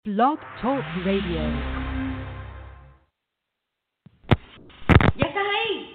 Blog Talk Radio. ¡Ya estás ahí!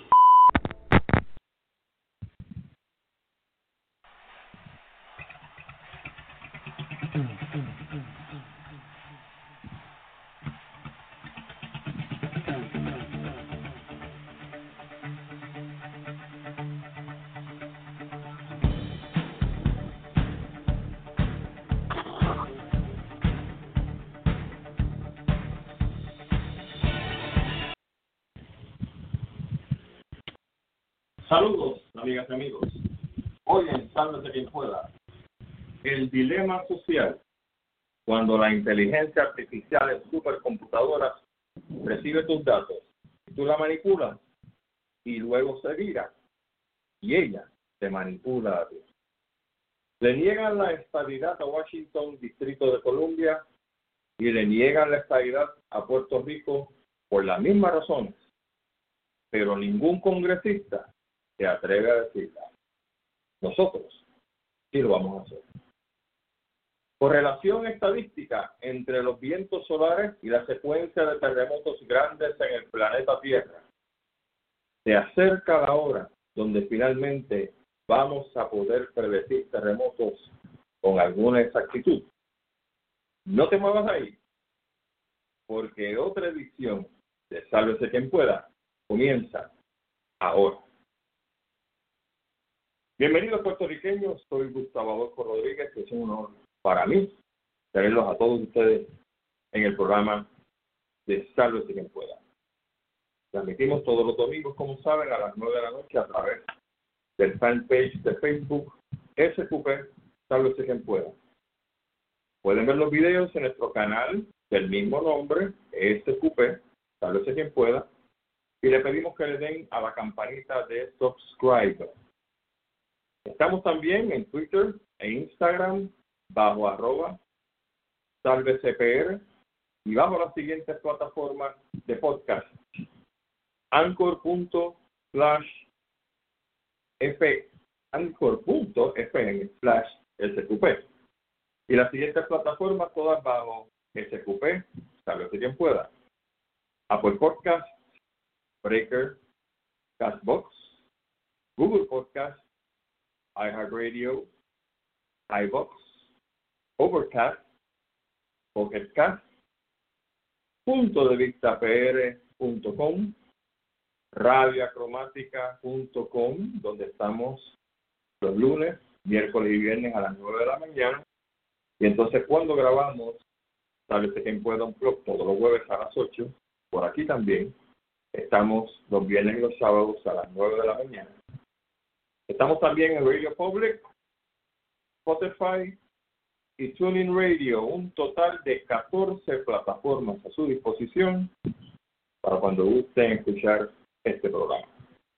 Saludos, amigas y amigos. Hoy en Sálvese quien pueda. El dilema social cuando la inteligencia artificial en supercomputadoras recibe tus datos, tú la manipulas y luego se vira y ella te manipula a ti. Le niegan la estadidad a Washington, Distrito de Columbia, y le niegan la estadidad a Puerto Rico por las mismas razones, pero ningún congresista se atreve a decirla. Nosotros sí lo vamos a hacer. Correlación estadística entre los vientos solares y la secuencia de terremotos grandes en el planeta Tierra. Se acerca la hora donde finalmente vamos a poder predecir terremotos con alguna exactitud. No te muevas ahí, porque otra edición de Sálvese quien pueda comienza ahora. Bienvenidos puertorriqueños, soy Gustavo Adolfo Rodríguez, que es un honor para mí tenerlos a todos ustedes en el programa de Sálvese quien pueda. Transmitimos todos los domingos, como saben, a las 9 de la noche a través del fanpage de Facebook SQP Sálvese quien pueda. Pueden ver los videos en nuestro canal del mismo nombre, SQP Sálvese quien pueda, y le pedimos que le den a la campanita de subscribe. Estamos también en Twitter e Instagram bajo @SálveCPR y bajo las siguientes plataformas de podcast: anchor.fm/SQP y las siguientes plataformas todas bajo SQP Sálvese quien pueda: Apple Podcast, Breaker, Castbox, Google Podcast, iHeartRadio, iVoox, Overcast, Pocket Cast, puntodevistapr.com, radioacromática.com, donde estamos los lunes, miércoles y viernes a las 9 de la mañana. Y entonces cuando grabamos, Sálvese quien pueda un blog todos los jueves a las 8, por aquí también. Estamos los viernes y los sábados a las 9 de la mañana. Estamos también en Radio Public, Spotify y TuneIn Radio, un total de 14 plataformas a su disposición para cuando gusten escuchar este programa.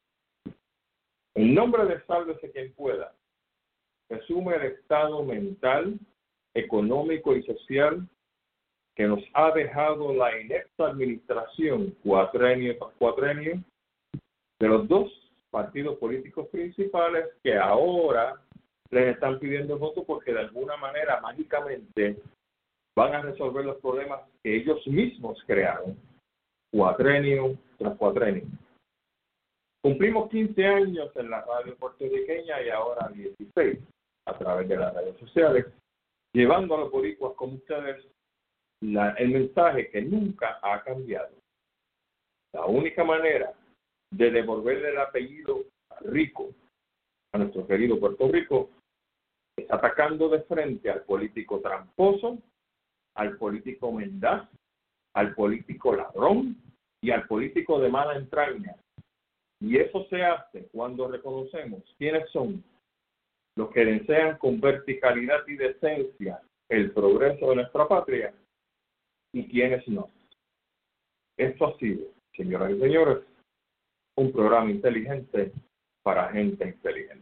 En nombre de Sálvese quien pueda, resume el estado mental, económico y social que nos ha dejado la inepta administración cuatrenio tras cuatrenio de los dos partidos políticos principales que ahora les están pidiendo votos porque de alguna manera mágicamente van a resolver los problemas que ellos mismos crearon cuatrenio tras cuatrenio. Cumplimos 15 años en la radio puertorriqueña y ahora 16 a través de las redes sociales, llevando a los boricuas como ustedes el mensaje que nunca ha cambiado. La única manera de devolverle el apellido rico a nuestro querido Puerto Rico es atacando de frente al político tramposo, al político mendaz, al político ladrón y al político de mala entraña. Y eso se hace cuando reconocemos quiénes son los que desean con verticalidad y decencia el progreso de nuestra patria y quiénes no. Esto ha sido, señoras y señores, un programa inteligente para gente inteligente.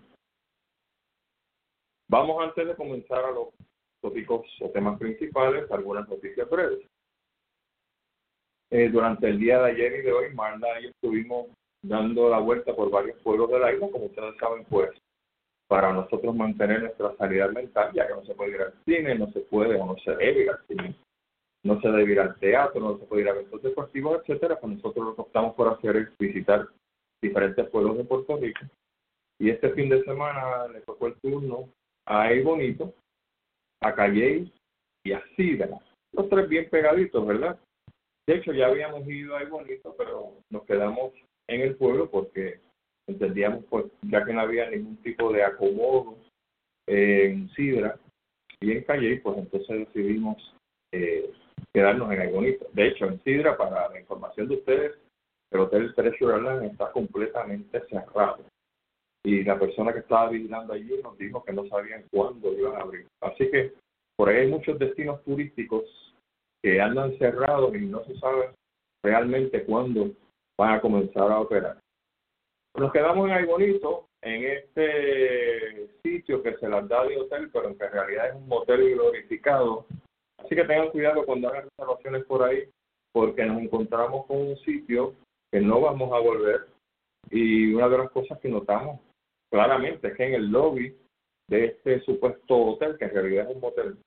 Vamos, antes de comenzar a los tópicos o temas principales, algunas noticias breves. Durante el día de ayer y de hoy, Marla y yo estuvimos dando la vuelta por varios pueblos de la isla, como ustedes saben, pues, para nosotros mantener nuestra sanidad mental, ya que no se puede ir al cine, no se puede o no se debe ir al cine. no se debe ir al teatro, no se puede ir a eventos deportivos, etcétera. Pues nosotros lo que optamos por hacer es visitar diferentes pueblos de Puerto Rico. Y este fin de semana le tocó el turno a Ay Bonito, a Calley y a Sidra. Los tres bien pegaditos, ¿verdad? De hecho, ya habíamos ido a Ay Bonito, pero nos quedamos en el pueblo porque entendíamos, pues, ya que no había ningún tipo de acomodo en Sidra y en Calley, pues entonces decidimos quedarnos en Ay Bonito. De hecho, en Sidra, para la información de ustedes, el Hotel Treasure Island está completamente cerrado. Y la persona que estaba vigilando allí nos dijo que no sabían cuándo iban a abrir. Así que por ahí hay muchos destinos turísticos que andan cerrados y no se sabe realmente cuándo van a comenzar a operar. Nos quedamos en Ay Bonito, en este sitio que se las da de hotel, pero que en realidad es un motel glorificado. Así que tengan cuidado cuando hagan reservaciones por ahí, porque nos encontramos con un sitio que no vamos a volver. Y una de las cosas que notamos claramente es que en el lobby de este supuesto hotel, que en realidad es un motel,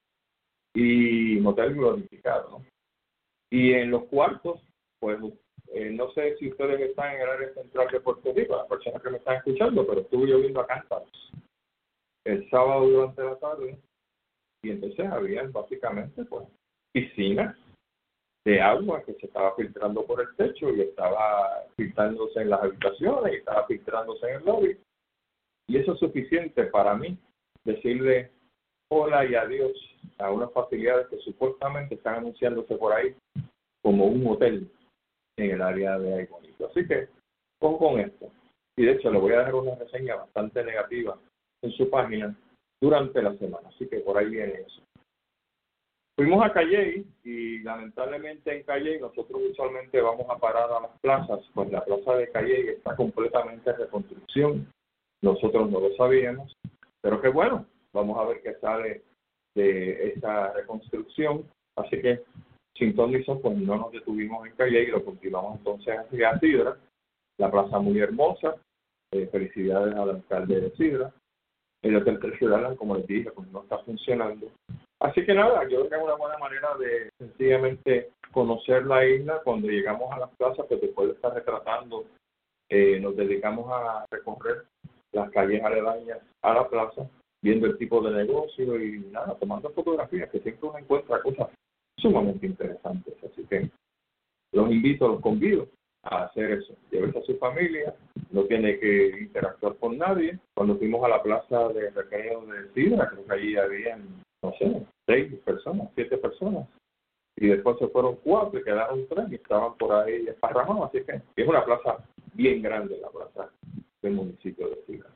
y motel glorificado, ¿no? Y en los cuartos, pues no sé si ustedes están en el área central de Puerto Rico, las personas que me están escuchando, pero estuve lloviendo a cántaros el sábado durante la tarde, y entonces había básicamente pues piscinas de agua que se estaba filtrando por el techo y estaba filtrándose en las habitaciones y estaba filtrándose en el lobby. Y eso es suficiente para mí decirle hola y adiós a unas facilidades que supuestamente están anunciándose por ahí como un hotel en el área de Ay Bonito. Así que, ojo con esto. Y de hecho, le voy a dejar una reseña bastante negativa en su página durante la semana. Así que por ahí viene eso. Fuimos a Calley y lamentablemente en Calley nosotros usualmente vamos a parar a las plazas. Pues la plaza de Calley está completamente en reconstrucción. Nosotros no lo sabíamos, pero qué bueno, vamos a ver qué sale de esta reconstrucción. Así que, sin ton ni son, pues no nos detuvimos en Calley y lo continuamos entonces hacia Sidra, la plaza muy hermosa. Felicidades al alcalde de Sidra. El Hotel Treasure Island, como les dije, pues no está funcionando. Así que nada, yo creo que es una buena manera de sencillamente conocer la isla. Cuando llegamos a las plazas, pues después de estar retratando, nos dedicamos a recorrer las calles aledañas a la plaza, viendo el tipo de negocio y nada, tomando fotografías, que siempre uno encuentra cosas sumamente interesantes. Así que los convido a hacer eso. Llévese a su familia, no tiene que interactuar con nadie. Cuando fuimos a la plaza de recreo de Sidra, creo que allí habían, no sé, 6 personas, 7 personas. Y después se fueron 4 y quedaron 3 y estaban por ahí esparramados. Así que es una plaza bien grande, la plaza del municipio de Sidra.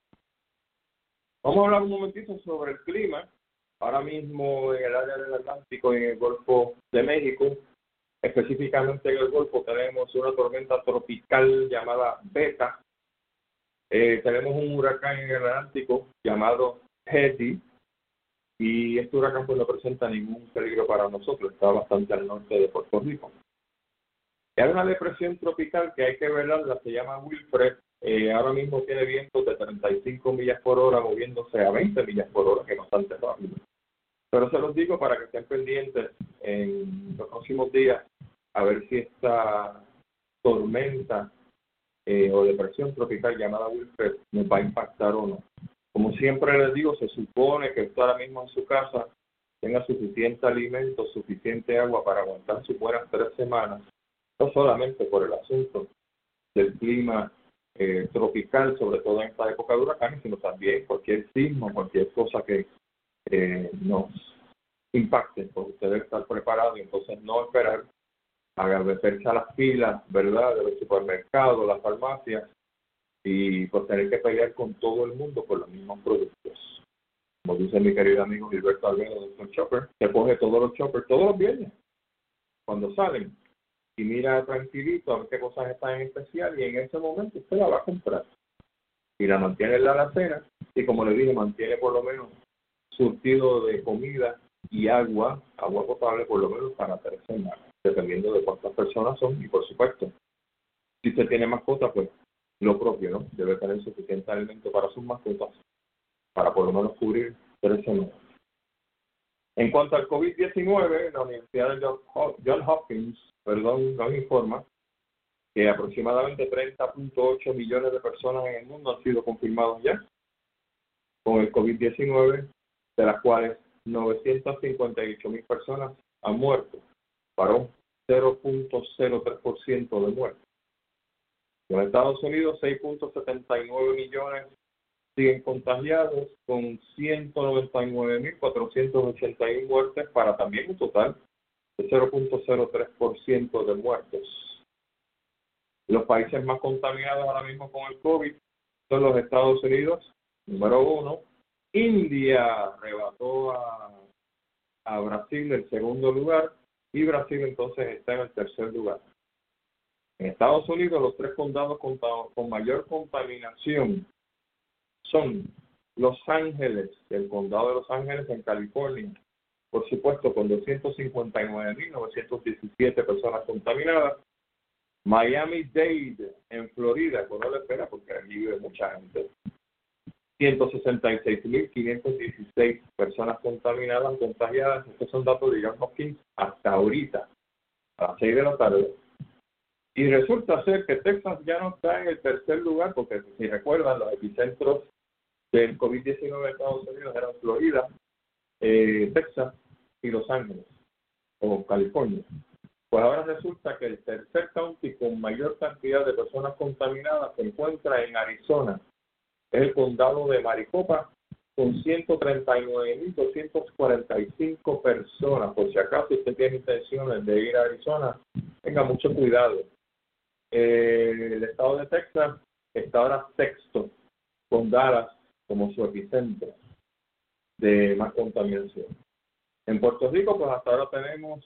Vamos a hablar un momentito sobre el clima. Ahora mismo en el área del Atlántico y en el Golfo de México, específicamente en el Golfo, tenemos una tormenta tropical llamada Beta. Tenemos un huracán en el Atlántico llamado Hedy. Y este huracán pues no presenta ningún peligro para nosotros, está bastante al norte de Puerto Rico. Hay una depresión tropical que hay que verla, se llama Wilfred. Ahora mismo tiene vientos de 35 millas por hora moviéndose a 20 millas por hora, que es bastante rápido. Pero se los digo para que estén pendientes en los próximos días a ver si esta tormenta o depresión tropical llamada Wilfred nos va a impactar o no. Como siempre les digo, se supone que usted ahora mismo en su casa tenga suficiente alimento, suficiente agua para aguantar sus buenas 3 semanas, no solamente por el asunto del clima tropical, sobre todo en esta época de huracanes, sino también cualquier sismo, cualquier cosa que nos impacte, pues usted debe estar preparado y entonces no esperar a meterse a las filas, ¿verdad?, de los supermercados, las farmacias, y pues tener que pelear con todo el mundo por los mismos productos. Como dice mi querido amigo Gilberto Almeida, Dr. Chopper, se coge todos los choppers todos los viernes cuando salen y mira tranquilito a ver qué cosas están en especial y en ese momento usted la va a comprar y la mantiene en la alacena y, como le dije, mantiene por lo menos surtido de comida y agua potable por lo menos para 3 semanas, dependiendo de cuántas personas son. Y por supuesto, si usted tiene mascotas, pues lo propio, ¿no? Debe tener suficiente alimento para sus mascotas para por lo menos cubrir 3 semanas. En cuanto al COVID-19, la Universidad de Johns Hopkins nos informa que aproximadamente 30.8 millones de personas en el mundo han sido confirmados ya con el COVID-19, de las cuales 958.000 personas han muerto, para un 0.03% de muertes. En Estados Unidos, 6.79 millones siguen contagiados, con 199.481 muertes, para también un total de 0.03% de muertos. Los países más contaminados ahora mismo con el COVID son los Estados Unidos, número 1. India arrebató a Brasil el segundo lugar, y Brasil entonces está en el tercer lugar. En Estados Unidos, los 3 condados con mayor contaminación son Los Ángeles, el condado de Los Ángeles en California, por supuesto, con 259.917 personas contaminadas. Miami-Dade en Florida, con no le espera porque allí vive mucha gente, 166.516 personas contagiadas. Estos son datos de Johns Hopkins hasta ahorita, a las 6 de la tarde. Y resulta ser que Texas ya no está en el tercer lugar, porque si recuerdan, los epicentros del COVID-19 de Estados Unidos eran Florida, Texas y Los Ángeles, o California. Pues ahora resulta que el tercer county con mayor cantidad de personas contaminadas se encuentra en Arizona. Es el condado de Maricopa, con 139.245 personas. Por si acaso usted tiene intenciones de ir a Arizona, tenga mucho cuidado. El estado de Texas está ahora sexto, con Dallas como su epicentro de más contaminación. En Puerto Rico, pues hasta ahora tenemos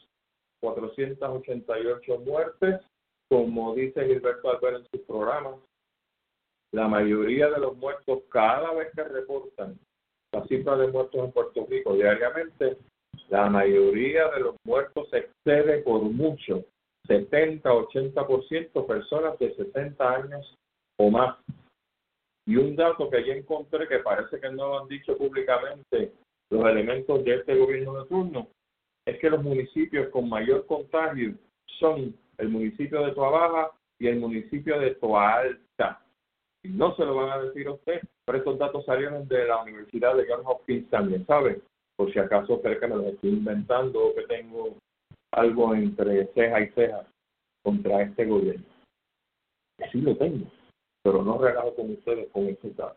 488 muertes, como dice Gilberto Albert en sus programas. La mayoría de los muertos, cada vez que reportan la cifra de muertos en Puerto Rico diariamente, la mayoría de los muertos excede por mucho 70-80% personas de 60 años o más. Y un dato que yo encontré, que parece que no lo han dicho públicamente los elementos de este gobierno de turno, es que los municipios con mayor contagio son el municipio de Toabaja y el municipio de Toalta. Y no se lo van a decir a usted, pero estos datos salieron de la Universidad de Johns Hopkins también, ¿sabe? Por si acaso cree que me los estoy inventando o que tengo algo entre ceja y ceja contra este gobierno. Sí lo tengo, pero no relajo con ustedes con estos datos.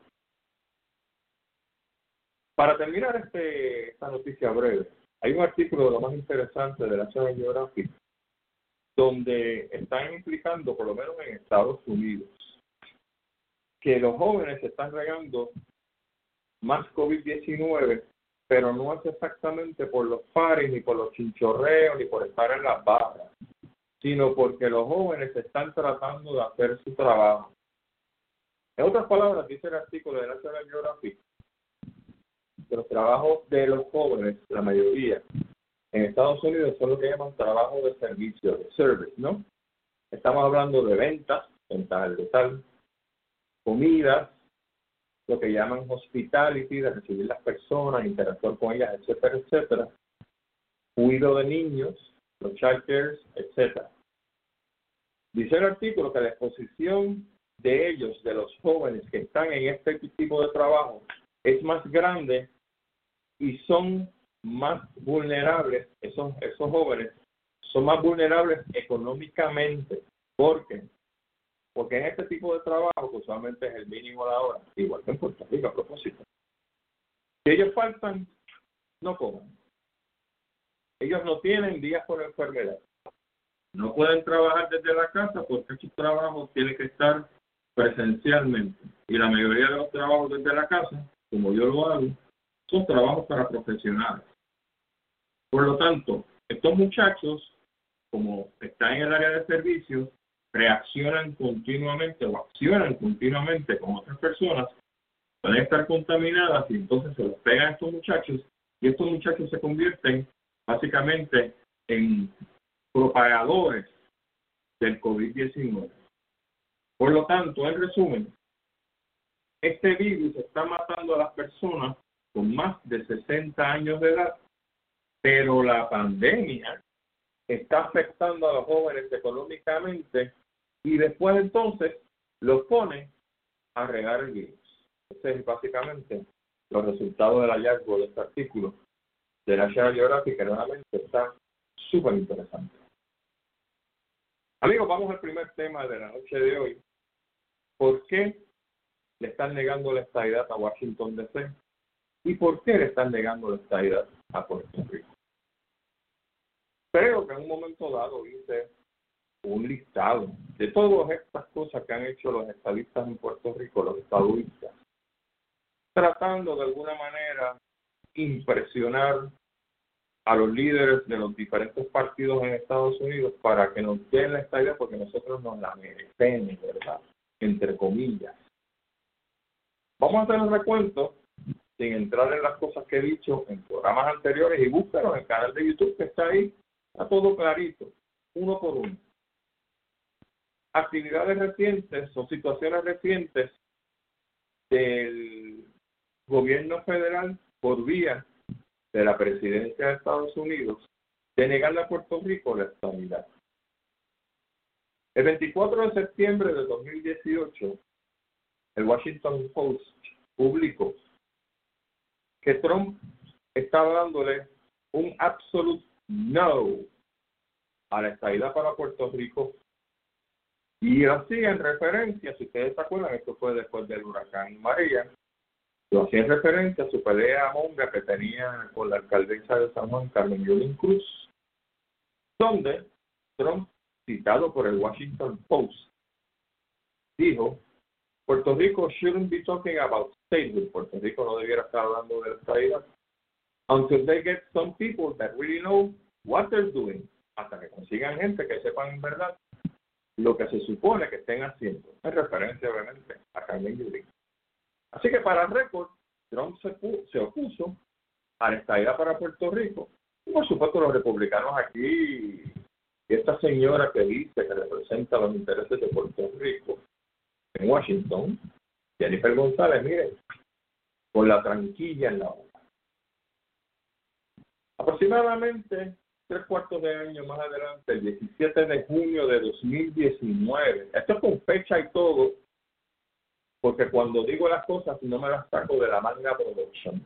Para terminar esta noticia breve, hay un artículo de lo más interesante de National Geographic donde están implicando, por lo menos en Estados Unidos, que los jóvenes se están regando más COVID-19, pero no es exactamente por los pares, ni por los chinchorreos, ni por estar en las barras, sino porque los jóvenes están tratando de hacer su trabajo. En otras palabras, dice el artículo de National Geographic, que los trabajos de los jóvenes, la mayoría, en Estados Unidos son lo que llaman trabajo de servicio, de service, ¿no? Estamos hablando de ventas de tal, comidas, lo que llaman hospitality, de recibir las personas, interactuar con ellas, etcétera, etcétera. Cuidado de niños, los child cares, etcétera. Dice el artículo que la exposición de ellos, de los jóvenes que están en este tipo de trabajo, es más grande y son más vulnerables, esos jóvenes son más vulnerables económicamente. ¿Por qué? Porque en este tipo de trabajo, que usualmente es el mínimo a la hora, igual que en Puerto Rico a propósito, si ellos faltan, no comen. Ellos no tienen días por enfermedad. No pueden trabajar desde la casa porque su trabajo tiene que estar presencialmente. Y la mayoría de los trabajos desde la casa, como yo lo hago, son trabajos para profesionales. Por lo tanto, estos muchachos, como están en el área de servicios, reaccionan continuamente o accionan continuamente con otras personas, pueden estar contaminadas y entonces se los pegan a estos muchachos y estos muchachos se convierten básicamente en propagadores del COVID-19. Por lo tanto, en resumen, este virus está matando a las personas con más de 60 años de edad pero la pandemia está afectando a los jóvenes económicamente y después entonces los pone a regar el virus. Ese es básicamente los resultados del hallazgo de este artículo de National Geographic, que realmente está súper interesante. Amigos, vamos al primer tema de la noche de hoy. ¿Por qué le están negando la estadidad a Washington D.C.? ¿Y por qué le están negando la estadidad a Puerto Rico? Creo que en un momento dado hice un listado de todas estas cosas que han hecho los estadistas en Puerto Rico, los estadistas, tratando de alguna manera impresionar a los líderes de los diferentes partidos en Estados Unidos para que nos den la estadidad porque nosotros nos la merecemos, ¿verdad? Entre comillas. Vamos a hacer un recuento sin entrar en las cosas que he dicho en programas anteriores y búscalo en el canal de YouTube que está ahí, está todo clarito, uno por uno. Actividades recientes o situaciones recientes del gobierno federal por vía de la presidencia de Estados Unidos de negarle a Puerto Rico la estabilidad. El 24 de septiembre de 2018, el Washington Post publicó que Trump estaba dándole un absolute no a la estabilidad para Puerto Rico y así en referencia, si ustedes se acuerdan, esto fue después del huracán María, lo hacía en referencia a su pelea monga que tenía con la alcaldesa de San Juan, Carmen Yulín Cruz, donde Trump, citado por el Washington Post, dijo: Puerto Rico shouldn't be talking about statehood. Puerto Rico no debiera estar hablando de la estadidad until they get some people that really know what they're doing, hasta que consigan gente que sepan en verdad lo que se supone que estén haciendo, en referencia obviamente a Carmen Yulín. Así que para el récord, Trump se opuso a la estadidad para Puerto Rico. Y por supuesto los republicanos aquí, y esta señora que dice que representa los intereses de Puerto Rico en Washington, Jennifer González, miren, con la tranquilla en la boca. Aproximadamente 3/4 de año más adelante, el 17 de junio de 2019, esto es con fecha y todo, porque cuando digo las cosas no me las saco de la Manga Productions.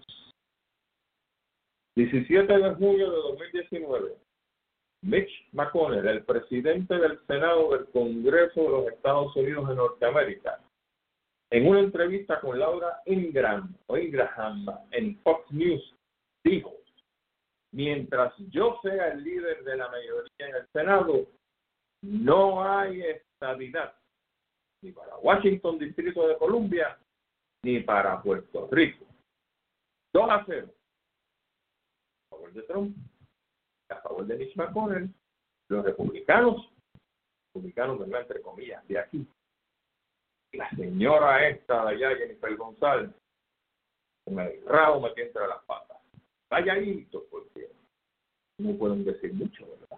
17 de junio de 2019, Mitch McConnell, el presidente del Senado del Congreso de los Estados Unidos de Norteamérica, en una entrevista con Laura Ingraham en Fox News, dijo: mientras yo sea el líder de la mayoría en el Senado, no hay estabilidad ni para Washington, Distrito de Columbia, ni para Puerto Rico. 2-0. A favor de Trump, a favor de Mitch McConnell, los republicanos, ¿verdad? Entre comillas, de aquí. La señora esta de allá, Jennifer González, con el rabo metido entre las patas. Calladitos, porque no pueden decir mucho, ¿verdad?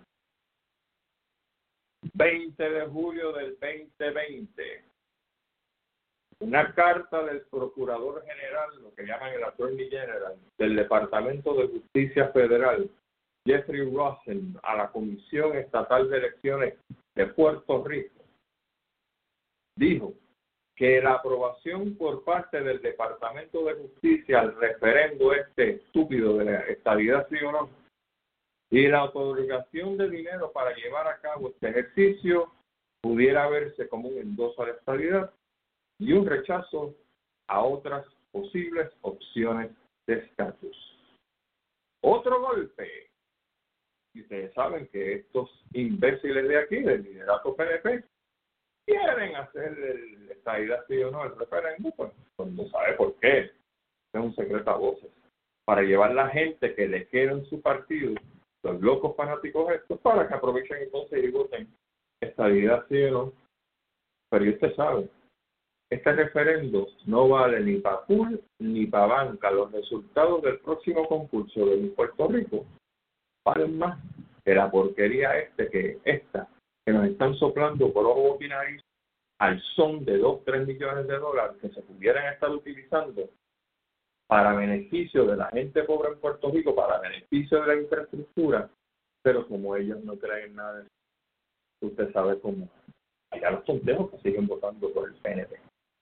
20 de julio del 2020. Una carta del Procurador General, lo que llaman el Attorney General, del Departamento de Justicia Federal, Jeffrey Rosen, a la Comisión Estatal de Elecciones de Puerto Rico, dijo que la aprobación por parte del Departamento de Justicia al referendo estúpido de la estabilidad sí o no, y la otorgación de dinero para llevar a cabo este ejercicio pudiera verse como un endoso a la estabilidad y un rechazo a otras posibles opciones de estatus. Otro golpe. Y ustedes saben que estos imbéciles de aquí, del liderato PNP, quieren hacer la estabilidad sí o no, el referéndum, pues no sabe por qué. Es un secreto a voces. Para llevar la gente que le queda en su partido, los locos fanáticos estos, para que aprovechen entonces y voten estabilidad sí o no. Pero usted sabe, este referendo no vale ni para pool ni para banca. Los resultados del próximo concurso de Puerto Rico valen más que la porquería que nos están soplando por ojo y nariz al son de $2-3 millones que se pudieran estar utilizando para beneficio de la gente pobre en Puerto Rico, para beneficio de la infraestructura, pero como ellos no creen nada, usted sabe cómo. Allá los tonteros que siguen votando por el PNP.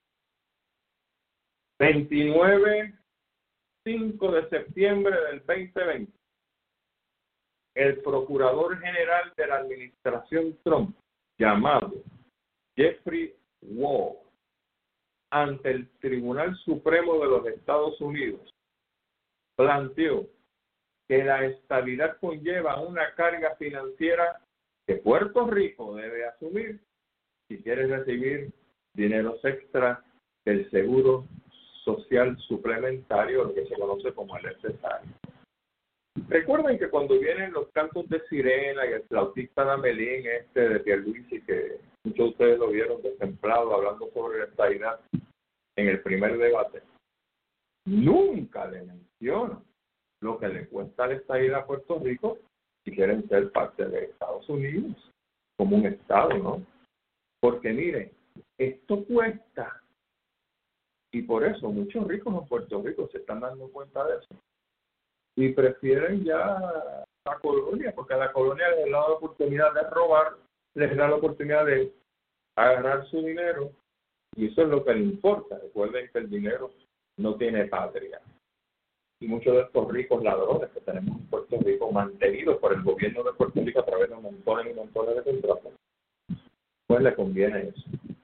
5 de septiembre del 2020, el Procurador General de la Administración Trump, llamado Jeffrey Wall, ante el Tribunal Supremo de los Estados Unidos, planteó que la estabilidad conlleva una carga financiera que Puerto Rico debe asumir si quiere recibir dineros extra del Seguro Social Suplementario, lo que se conoce como el SSI. Recuerden que cuando vienen los cantos de sirena y el flautista de Amelín, de Pierluisi, que muchos de ustedes lo vieron destemplado hablando sobre la estabilidad en el primer debate, nunca le mencionan lo que le cuesta la estabilidad a Puerto Rico si quieren ser parte de Estados Unidos, como un Estado, ¿no? Porque miren, esto cuesta, y por eso muchos ricos en Puerto Rico se están dando cuenta de eso. Y prefieren ya la colonia, porque a la colonia les da la oportunidad de robar, les da la oportunidad de agarrar su dinero, y eso es lo que les importa. Recuerden que el dinero no tiene patria. Y muchos de estos ricos ladrones que tenemos en Puerto Rico, mantenidos por el gobierno de Puerto Rico a través de montones y montones de contratos, pues le conviene eso.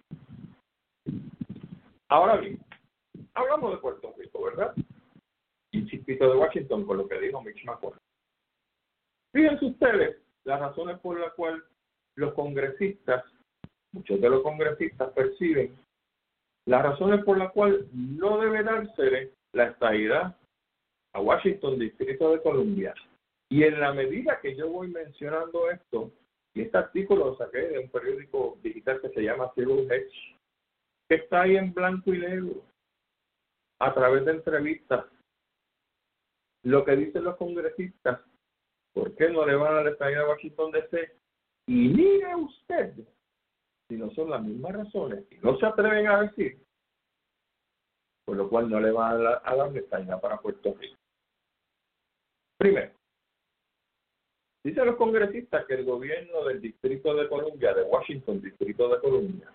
Ahora bien, hablamos de Puerto Rico, ¿verdad? Y chispito de Washington con lo que dijo Mitch McConnell. Fíjense ustedes las razones por las cuales los congresistas, muchos de los congresistas perciben las razones por las cuales no debe dársele la estadidad a Washington, Distrito de Columbia. Y en la medida que yo voy mencionando esto, y este artículo lo saqué de un periódico digital que se llama Civil Hedge, que está ahí en blanco y negro, a través de entrevistas, lo que dicen los congresistas, ¿por qué no le van a dar la estadidad a Washington DC? Y mire usted, si no son las mismas razones, y no se atreven a decir, por lo cual no le van a dar la estadidad para Puerto Rico. Primero, dicen los congresistas que el gobierno del Distrito de Columbia, de Washington, Distrito de Columbia,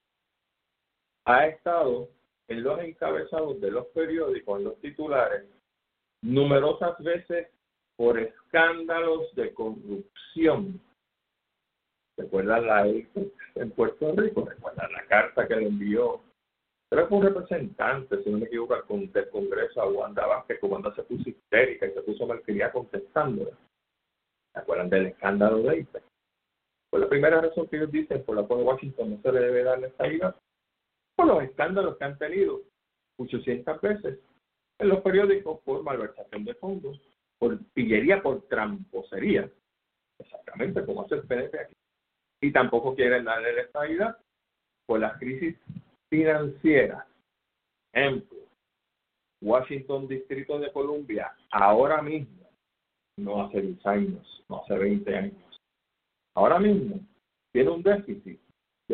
ha estado en los encabezados de los periódicos, en los titulares, numerosas veces por escándalos de corrupción. ¿Recuerdan la Apex en Puerto Rico? ¿Recuerdan la carta que le envió? Creo que un representante, si no me equivoco, del Congreso a Wanda Vázquez, que Wanda se puso histérica y se puso malcriada contestándole. ¿Se acuerdan del escándalo de Apex? Pues la primera razón que ellos dicen por la cual Washington no se le debe dar la estadidad, por los escándalos que han tenido 800 veces en los periódicos por malversación de fondos, por pillería, por tramposería, exactamente como hace el PNP aquí. Y tampoco quieren darle la estadidad por las crisis financieras. Ejemplo, Washington, Distrito de Columbia, ahora mismo, no hace 10 años, no hace 20 años, ahora mismo tiene un déficit de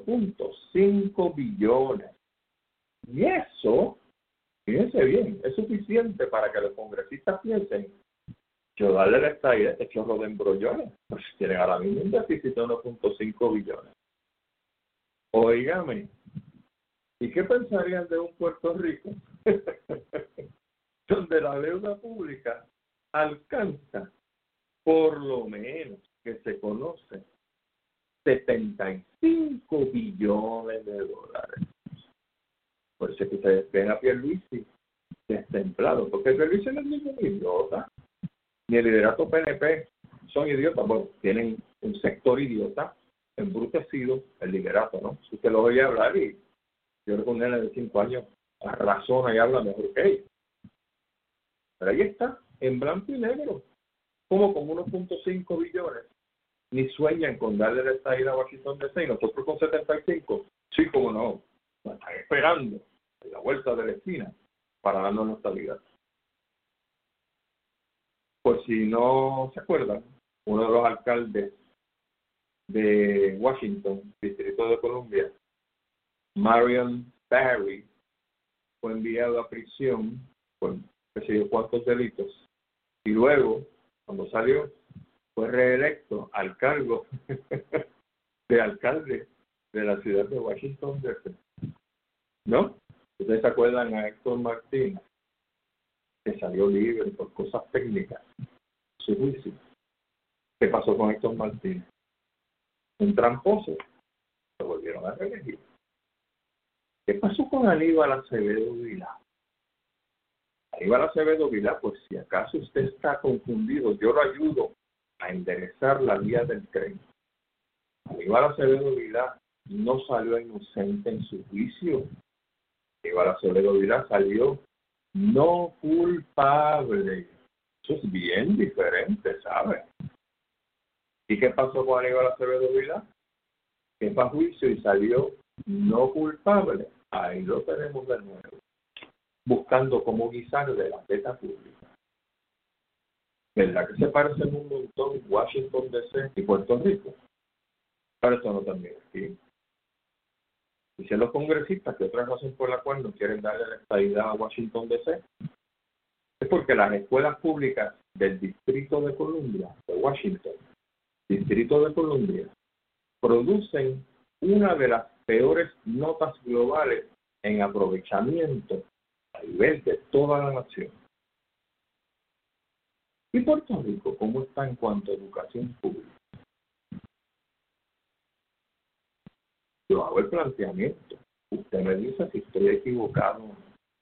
1.5 billones. Y eso, fíjense bien, es suficiente para que los congresistas piensen, yo darle la estadidad a este chorro de embrollones, pues tienen ahora mismo un déficit de 1.5 billones. Óigame, ¿y qué pensarían de un Puerto Rico donde la deuda pública alcanza, por lo menos que se conoce, 75 billones de dólares? Por eso es que se ven a Pierluisi destemplado, porque Pierluisi no es ningún idiota, ni el liderato PNP son idiotas. Bueno, tienen un sector idiota, embrutecido, el liderato, ¿no? Si usted lo oye hablar, y yo creo que un nene de 5 años razona y habla mejor que ellos. Pero ahí está, en blanco y negro, como con 1.5 billones, ni sueñan con darle la estadidad a Washington DC, y nosotros con 75, sí, como no, nos están esperando en la vuelta de la esquina para darnos la estabilidad. Por si no se acuerdan, uno de los alcaldes de Washington, Distrito de Columbia, Marion Barry, fue enviado a prisión por qué sé yo, cuántos delitos. Y luego, cuando salió, fue reelecto al cargo de alcalde de la ciudad de Washington, D.C. ¿No? ¿Ustedes se acuerdan a Héctor Martínez, que salió libre por cosas técnicas? Su juicio. ¿Qué pasó con Héctor Martínez? Un tramposo. Lo volvieron a reelegir. ¿Qué pasó con Aníbal Acevedo Vilá? Aníbal Acevedo Vilá, pues si acaso usted está confundido, yo lo ayudo a enderezar la vía del tren. Aníbal Acevedo Vilá no salió inocente en su juicio. Aníbal Acevedo Vilá salió no culpable. Eso es bien diferente, ¿sabe? ¿Y qué pasó con Aníbal Acevedo Vilá? Que fue a juicio y salió no culpable. Ahí lo tenemos de nuevo, buscando cómo guisar de la teta pública. ¿Verdad que se parecen un montón Washington D.C. y Puerto Rico? Pero eso no termina aquí. Dicen los congresistas que otra razón por la cual no quieren darle la estadidad a Washington D.C. es porque las escuelas públicas del Distrito de Columbia, de Washington, Distrito de Columbia, producen una de las peores notas globales en aprovechamiento a nivel de toda la nación. ¿Y Puerto Rico cómo está en cuanto a educación pública? Yo hago el planteamiento. Usted me dice si estoy equivocado o no.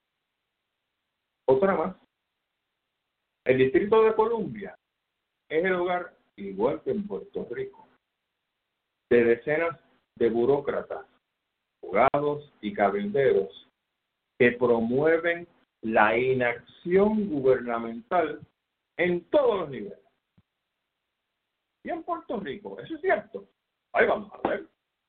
Otra más. El Distrito de Columbia es el hogar, igual que en Puerto Rico, de decenas de burócratas, abogados y cabilderos que promueven la inacción gubernamental en todos los niveles. Y en Puerto Rico, eso es cierto. Ahí vamos a ver.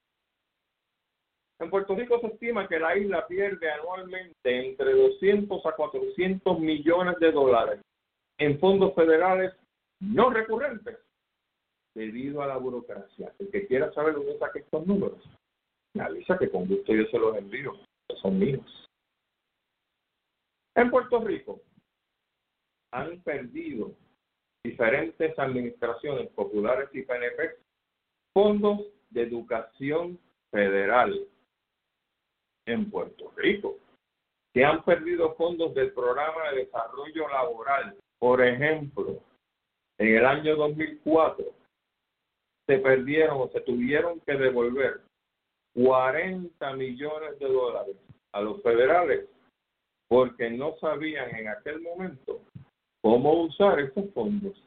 En Puerto Rico se estima que la isla pierde anualmente entre 200 a 400 millones de dólares en fondos federales no recurrentes debido a la burocracia. El que quiera saber dónde saca estos números, me avisa que con gusto yo se los envío, que son míos. En Puerto Rico han perdido diferentes administraciones populares y PNP fondos de educación federal en Puerto Rico, que han perdido fondos del programa de desarrollo laboral. Por ejemplo, en el año 2004 se perdieron o se tuvieron que devolver 40 millones de dólares a los federales porque no sabían en aquel momento cómo usar esos fondos.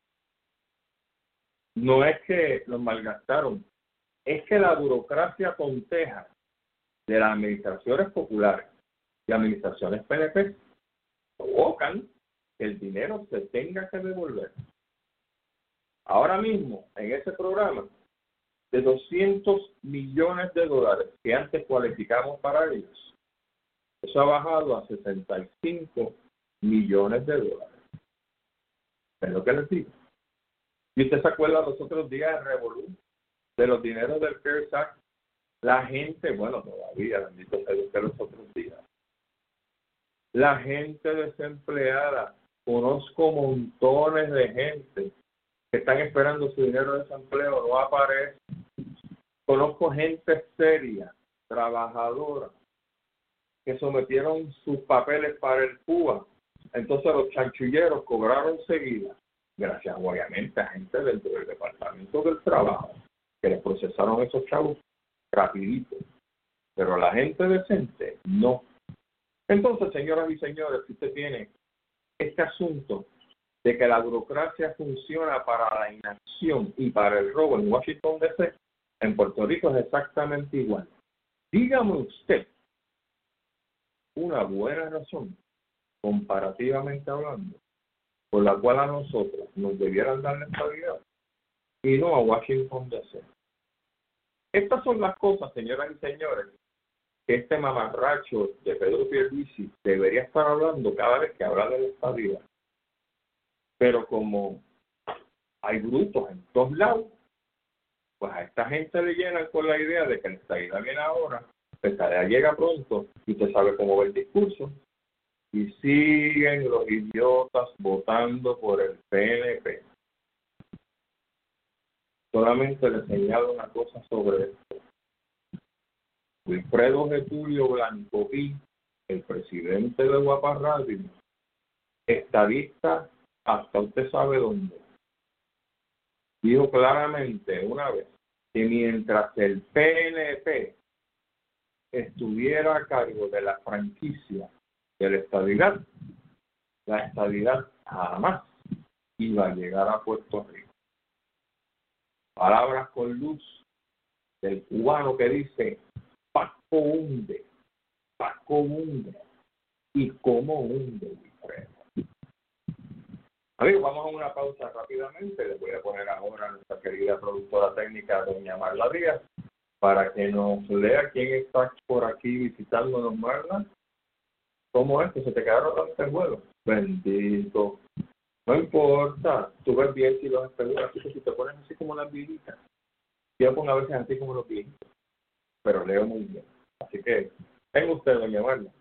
No es que los malgastaron, es que la burocracia conteja de las administraciones populares y administraciones PNP provocan que el dinero se tenga que devolver. Ahora mismo, en ese programa, de 200 millones de dólares que antes cualificamos para ellos, eso ha bajado a 65 millones de dólares. ¿Es lo que les digo? Y usted se acuerda los otros días de Revolú, de los dineros del CARES Act. La gente, bueno, todavía, bendito sea Dios, que los otros días. La gente desempleada, conozco montones de gente que están esperando su dinero de desempleo, no aparece. Conozco gente seria, trabajadora, que sometieron sus papeles para el PUA. Entonces los chanchulleros cobraron seguida, gracias obviamente a gente dentro del Departamento del Trabajo, que les procesaron esos chavos rapidito. Pero la gente decente, no. Entonces, señoras y señores, si usted tiene este asunto de que la burocracia funciona para la inacción y para el robo en Washington D.C., en Puerto Rico es exactamente igual. Dígame usted una buena razón, comparativamente hablando, por la cual a nosotros nos debieran dar la estabilidad y no a Washington D.C. Estas son las cosas, señoras y señores, que este mamarracho de Pedro Pierluisi debería estar hablando cada vez que habla de la estabilidad. Pero como hay grupos en todos lados, pues a esta gente le llenan con la idea de que la estabilidad viene ahora, la estabilidad llega pronto, y usted sabe cómo va el discurso. Y siguen los idiotas votando por el PNP. Solamente les señalo una cosa sobre esto. Wilfredo Getulio Blanco y el presidente de Guapa Radio, estadista hasta usted sabe dónde, dijo claramente una vez que mientras el PNP estuviera a cargo de la franquicia de la estadidad jamás iba a llegar a Puerto Rico. Palabras con luz del cubano que dice: Paco hunde, y cómo hunde, Wilfredo. Amigos, vamos a una pausa rápidamente. Les voy a poner ahora a nuestra querida productora técnica, doña Marla Díaz, para que nos lea quién está por aquí visitándonos, Marla. ¿Cómo es que se te quedaron los espejuelos? Bendito. No importa, tú ves bien si los espejuelos, así que si te pones así como las viejitas. Yo pongo a veces así como los viejitos, pero leo muy bien. Así que, tenga usted, doña Marla.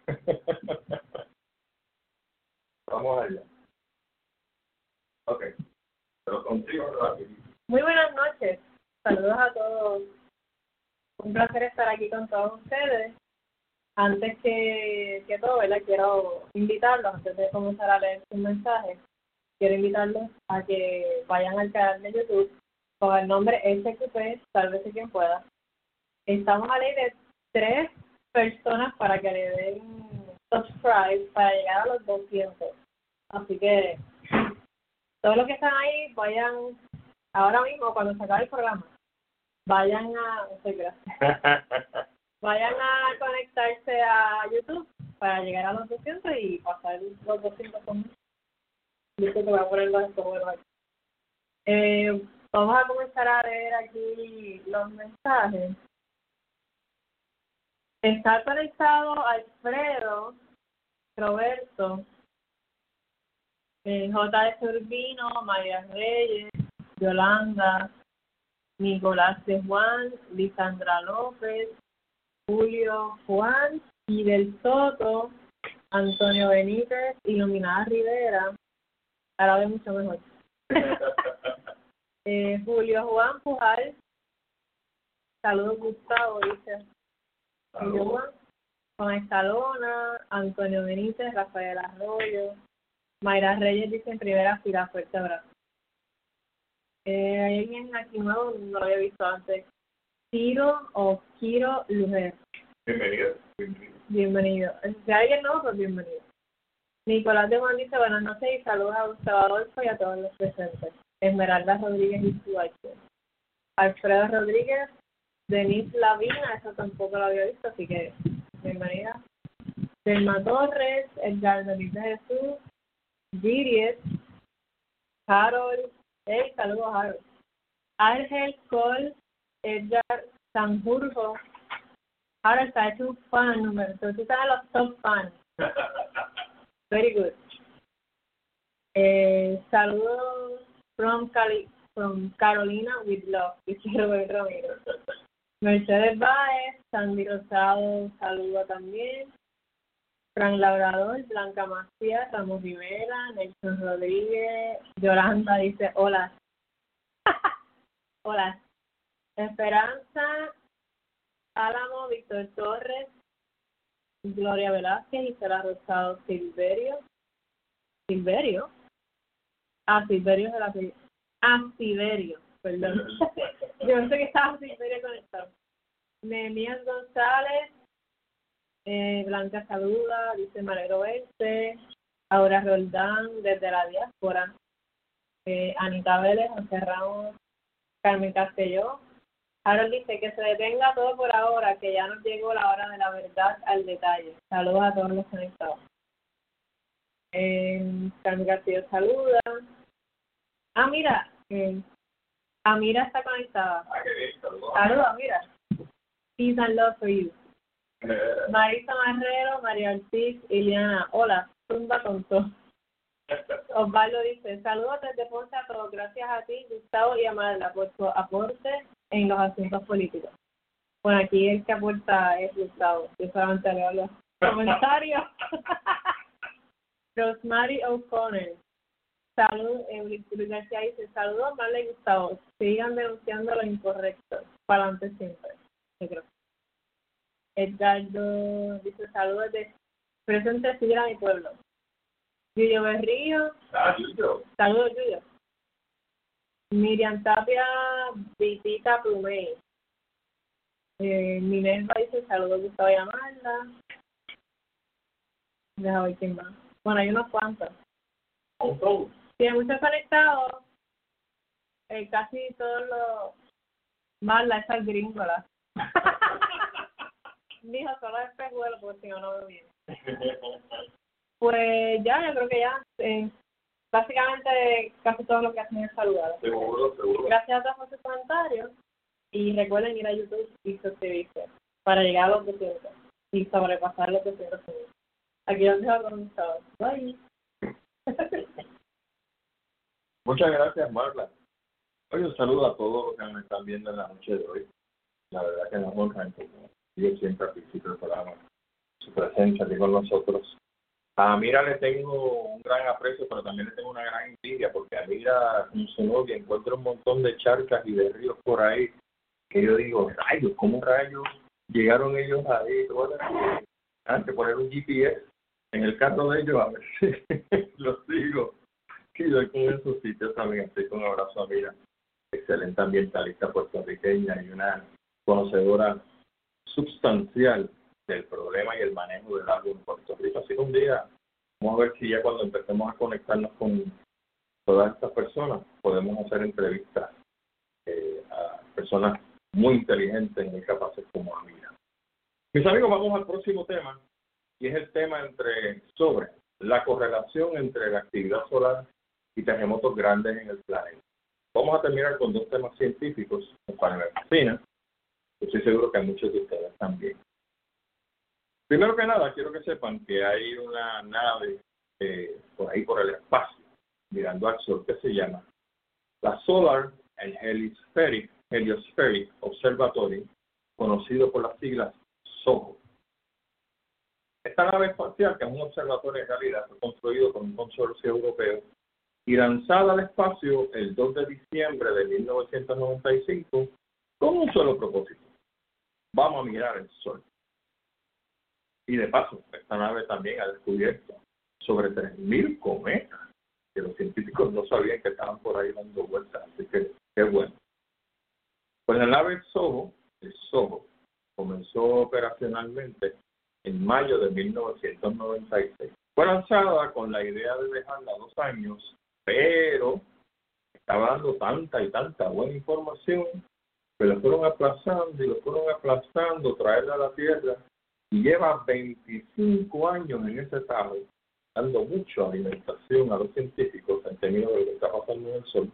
Vamos allá. Ok, pero contigo rápido. Muy buenas noches. Saludos a todos. Un placer estar aquí con todos ustedes. Antes que todo, ¿verdad? Quiero invitarlos, antes de comenzar a leer sus mensajes, quiero invitarlos a que vayan al canal de YouTube con el nombre SQP, Sálvese quien pueda. Estamos a ley de 3 personas para que le den subscribe para llegar a los 200. Así que todos los que están ahí, vayan ahora mismo, cuando se acabe el programa, vayan a conectarse a YouTube para llegar a los 200 y pasar los 200 conmigo. Yo creo que voy a poner los escobuelos aquí. Vamos a comenzar a leer aquí los mensajes. Está conectado Alfredo, Roberto, J. Urbino, María Reyes, Yolanda, Nicolás de Juan, Lisandra López, Julio Juan y del Soto, Antonio Benítez, Iluminada Rivera, ahora ve mucho mejor. Julio Juan Pujal, saludos Gustavo, dice. Julio Juan, Juan Escalona, Antonio Benítez, Rafael Arroyo, Mayra Reyes dice en primera fila, fuerte abrazo. Hay alguien aquí nuevo, no lo había visto antes. Kiro Lujer. Bienvenido. Si hay alguien nuevo, pues bienvenido. Nicolás de Juan dice buenas noches y saludos a Gustavo Adolfo y a todos los presentes. Esmeralda Rodríguez y su Alfredo Rodríguez, Denise Lavina, eso tampoco lo había visto, así que bienvenida. Selma Torres, Edgar Benítez Jesús, Giriet, Harold, saludos Harold, Ángel Cole, Edgar Sanjurjo. Ahora está hecho un fan número, entonces están en los top fans. Very good. Saludos from Carolina with love, dice Robert Romero. Mercedes Baez, Sandy Rosado, saludo también. Fran Labrador, Blanca Macías, Ramos Rivera, Nelson Rodríguez, Yolanda dice hola. Hola. Esperanza, Álamo, Víctor Torres, Gloria Velázquez, Isela Rosado, Silverio. ¿Silverio? Silverio de la Silverio, perdón. Yo no sé que estaba Silverio conectado. Nehemías González, Blanca saluda, dice Marero Este, Aura Roldán desde la diáspora, Anita Vélez, José Ramos, Carmen Castelló. Harold dice que se detenga todo por ahora, que ya nos llegó la hora de la verdad al detalle. Saludos a todos los conectados. Carmen Castelló saluda. Mira, Amira está conectada. Saludos, Amira. Peace and love for you. Marisa Marrero, María Ortiz, Iliana, hola, tumba con todo. Osvaldo dice, saludos desde Ponce a todos, gracias a ti, Gustavo y Amanda por su aporte en los asuntos políticos. Bueno, aquí el que aporta es Gustavo, yo solamente leo los comentarios. Rosemary O'Connell. Salud, Luis García dice, saludos, Marla y Gustavo. Sigan denunciando lo incorrecto. Para adelante siempre. Yo creo. Edgardo dice, saludos de presente, sigue a mi pueblo. Yuyo Berrío. Saludos, Yuyo. Miriam Tapia, Vitita Plumey. Minerva dice, saludos, Gustavo y Amarla. Déjame ver quién más. Bueno, hay unos cuantos. Sí, hay muchos conectados. Casi todos los... Marla, esa es gringola. Dijo, solo espejuelo, porque si no, no veo bien. Pues ya, yo creo que ya. Básicamente, casi todo lo que hacen es saludar. Seguro. Gracias a todos por sus comentarios. Y recuerden ir a YouTube y suscribirse para llegar a los 200 y sobrepasar los 200 minutos. Aquí los dejo con ustedes. Bye. Muchas gracias, Marla. Oye, un saludo a todos los que me están viendo en la noche de hoy. La verdad que nos honran, como yo siempre participo del programa, su presencia aquí con nosotros. A Mira le tengo un gran aprecio, pero también le tengo una gran envidia, porque a Mira, con su novia, encuentra un montón de charcas y de ríos por ahí, que yo digo, rayos, ¿cómo rayos llegaron ellos ahí? Antes de poner un GPS en el carro de ellos, a ver si los sigo. Que yo con esos sitios también estoy con un abrazo a Mira, excelente ambientalista puertorriqueña y una conocedora sustancial del problema y el manejo del agua en Puerto Rico. Así que un día vamos a ver si ya cuando empecemos a conectarnos con todas estas personas podemos hacer entrevistas a personas muy inteligentes y capaces como Amira. Mis amigos, vamos al próximo tema, y es el tema sobre la correlación entre la actividad solar y terremotos grandes en el planeta. Vamos a terminar con dos temas científicos para la medicina. Estoy seguro que a muchos de ustedes también. Primero que nada, quiero que sepan que hay una nave por ahí por el espacio, mirando al sol, que se llama la Solar and Heliospheric Observatory, conocido por las siglas SOHO. Esta nave espacial, que es un observatorio en realidad, fue construido por un consorcio europeo y lanzada al espacio el 2 de diciembre de 1995 con un solo propósito. Vamos a mirar el sol. Y de paso, esta nave también ha descubierto sobre 3.000 cometas, que los científicos no sabían que estaban por ahí dando vueltas, así que qué bueno. Pues la nave SOHO, comenzó operacionalmente en mayo de 1996. Fue lanzada con la idea de dejarla 2 años, pero estaba dando tanta y tanta buena información que lo fueron aplazando, traerla a la Tierra, y lleva 25 años en ese estado, dando mucha alimentación a los científicos en términos de lo que está pasando en el Sol.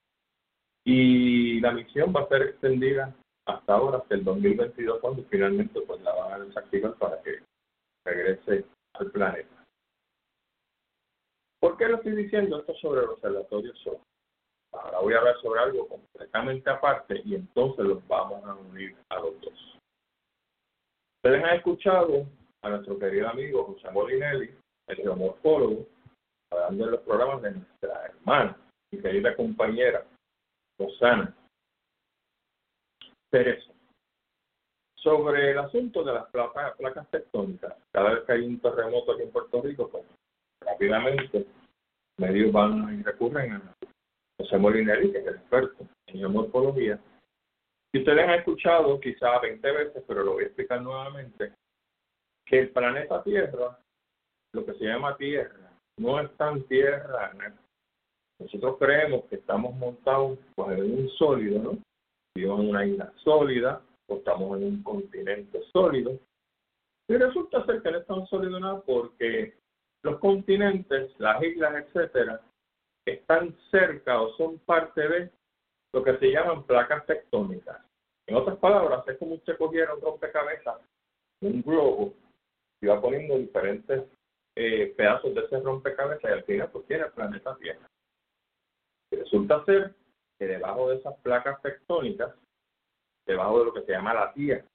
Y la misión va a ser extendida hasta ahora, hasta el 2022, cuando finalmente pues la van a desactivar para que regrese al planeta. ¿Por qué lo estoy diciendo esto sobre el observatorio SOHO? Ahora voy a hablar sobre algo completamente aparte y entonces los vamos a unir a los dos. Ustedes han escuchado a nuestro querido amigo José Molinelli, el geomorfólogo, hablando de los programas de nuestra hermana y querida compañera Rosana Teresa, sobre el asunto de las placas tectónicas. Cada vez que hay un terremoto aquí en Puerto Rico, pues rápidamente medios van y recurren a José Molinelli, que es el experto en geomorfología. Y ustedes han escuchado quizá 20 veces, pero lo voy a explicar nuevamente, que el planeta Tierra, lo que se llama Tierra, no es tan tierra. Nosotros creemos que estamos montados pues, en un sólido, ¿no? Vivimos en una isla sólida, o estamos en un continente sólido. Y resulta ser que no es tan sólido nada porque los continentes, las islas, etcétera, están cerca o son parte de lo que se llaman placas tectónicas. En otras palabras, es como usted cogiera un rompecabezas, un globo, y va poniendo diferentes pedazos de ese rompecabezas y al final pues tiene el planeta Tierra. Y resulta ser que debajo de esas placas tectónicas, debajo de lo que se llama la Tierra,